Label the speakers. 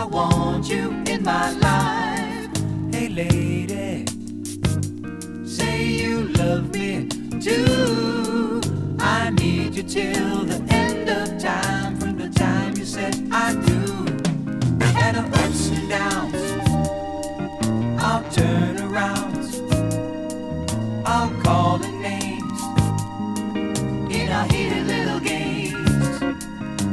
Speaker 1: I want you in my life. Hey lady, say you love me too. I need you till the end.